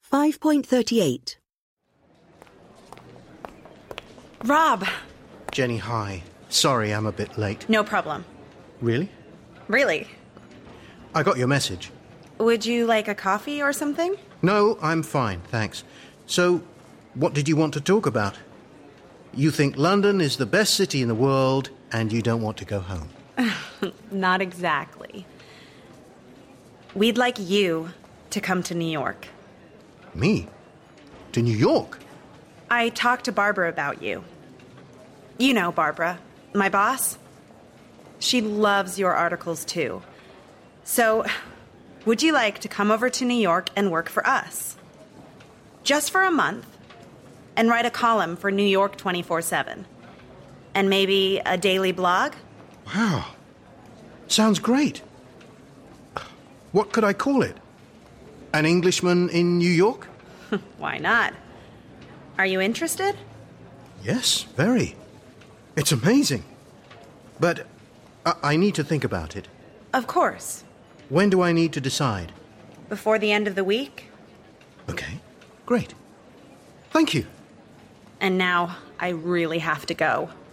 5.38. Rob. Jenny, hi. Sorry I'm a bit late. No problem. Really? Really? I got your message. Would you like a coffee or something? No, I'm fine, thanks. So, what did you want to talk about? You think London is the best city in the world and you don't want to go home. Not exactly. We'd like you to come to New York. Me? To New York? I talked to Barbara about you. You know Barbara, my boss. She loves your articles too. So, would you like to come over to New York and work for us? Just for a month, and write a column for New York 24/7. And maybe a daily blog? Wow. Sounds great. What could I call it? An Englishman in New York? Why not? Are you interested? Yes, very. It's amazing. But I need to think about it. Of course. When do I need to decide? Before the end of the week. Okay, great. Thank you. And now I really have to go.